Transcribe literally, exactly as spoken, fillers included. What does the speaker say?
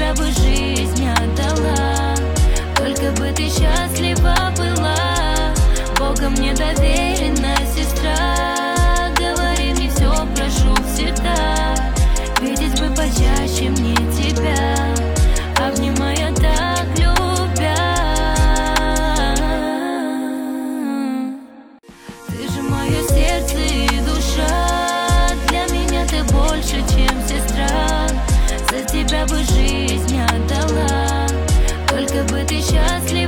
тебя бы жизнь отдала, только бы ты счастлива была. Богом мне доверена сестра, говори мне все, прошу всегда. Видеть бы почаще мне тебя, обнимая так любя. Ты же мое сердце и душа, для меня ты больше, чем сестра. За тебя бы жизнь отдала, только бы ты счастлива